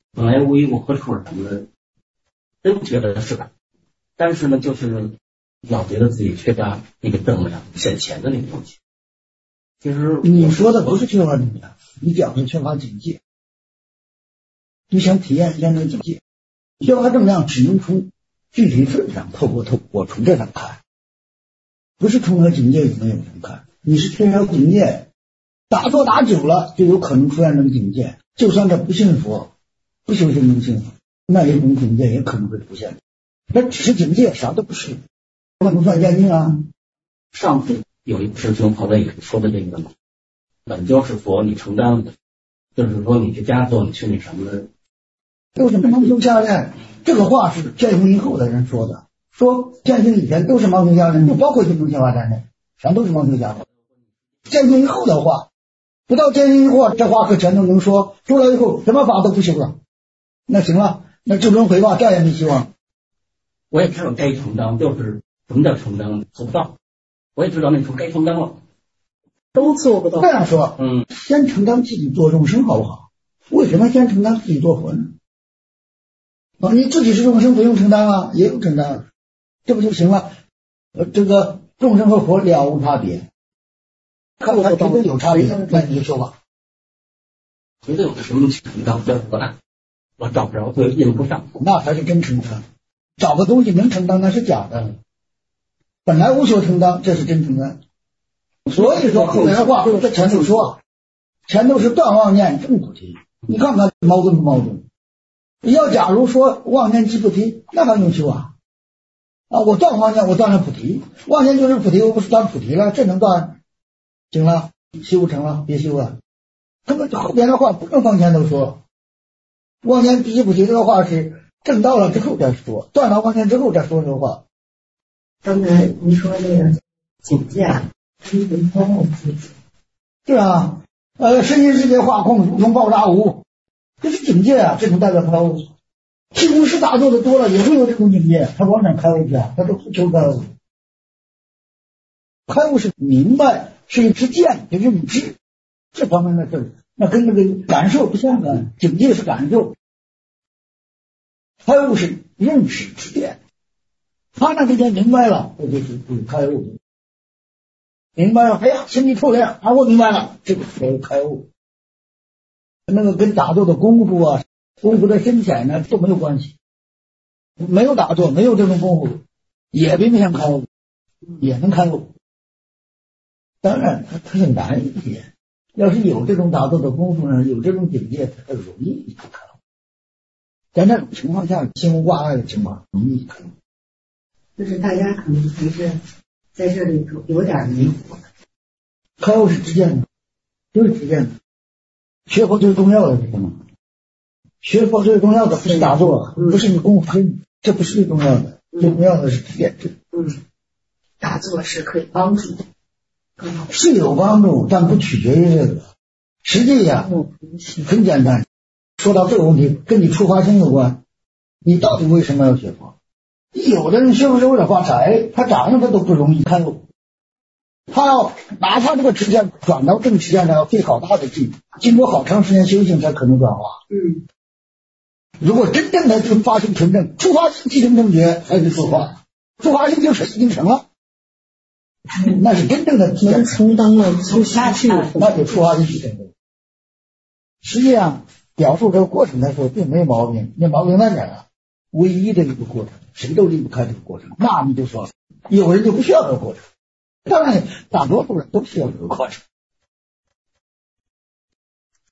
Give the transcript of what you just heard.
本来无一物何处什么的，真觉得是的，但是呢，就是老觉得自己缺乏那个正量显前的那个东西。其实你说的不是缺乏正量，你讲的缺乏警戒。你想体验一下那个境界，缺乏正量只能从具体事上透过从这上看，不是从何境界有没有人看，你是缺少境界，打坐打久了就有可能出现这个境界，就算这不信佛不修心能信佛，那一种境界也可能会出现，那只是境界，啥都不是，那不算见境啊。 上次有一个师兄朋友也说的这个本就是佛你承担的，就是说你去家做你去那什么的， 都是盲修瞎练。这个话是见性以后的人说的，说见性以前都是盲修瞎练，就包括金钟宪法在内，全都是盲修瞎练。见性以后的话，不到见性以后，这话可全都能说，说了以后什么法都不修了，那行了，那就轮回吧，再也没希望。 我也知道该承担，就是什么叫承担做不到，我也知道那时候该承担了， 都做不到。 这样说，先承担自己做众生好不好？为什么先承担自己做佛呢？你自己是众生不用承担啊，也有承担，这不就行了？这个众生和佛了无差别，看看绝对有差别，那你就说吧。 绝对有什么承担叫不来，我找不着，就印不上， 那才是真承担。找个东西能承担那是假的，本来无所承担，这是真承担。所以说后面的话，这前头说，前头是断妄念正菩提，你看看矛盾不矛盾？要假如说妄念即菩提，那还用修啊？我断妄念，我断了菩提，妄念就是菩提，我不是断菩提了，这能断？行了，修成了，别修了。他们后边的话不能往前头说，妄念即菩提这个话是证到了之后再说，断了妄念之后再说这个话。 刚才你说那个境界啊，是对啊，身心世界化空，如同爆炸无，这是境界啊，这种代表开悟。气功师打坐的多了，也会有这种境界，他往哪开悟去啊？他都不求开悟。开悟是明白，是一支见，是认知，这方面的事，那跟那个感受不相干。境界是感受，开悟是认识之见。他那今天明白了，这就是开悟。明白了，哎呀，心里透亮啊，我明白了，这个是开悟。那个跟打坐的功夫啊，功夫的深浅呢都没有关系。没有打坐，没有这种功夫，也并不想开悟，也能开悟。当然，它很难一点。要是有这种打坐的功夫呢，有这种境界，它容易开悟。在那种情况下，心无挂碍的情况，容易开悟。 就是大家可能还是在这里有点迷惑。 开悟是直见的，就是直见的。学佛最重要的是什么？学佛最重要的不是打坐，不是你功夫深，这不是最重要的，最重要的是直见。 打坐是可以帮助的， 是有帮助，但不取决于这个。实际上很简单，说到这个问题，跟你出发心有关。你到底为什么要学佛？有的人学佛是为了发财，他咋样他都不容易开悟。他要哪怕这个持见转到正持见上，要费好大的劲，经过好长时间修行才可能转化。如果真正的就发心成正，出发心即成正觉，还是说话，出发心就是已经成了，那是真正的能充当了从下去， 那就出发心即成正。实际上表述这个过程来说并没有毛病，那毛病在哪儿啊？唯一的一个过程，谁都离不开这个过程。那你就说有人就不需要这个过程，当然大多数人都需要这个过程。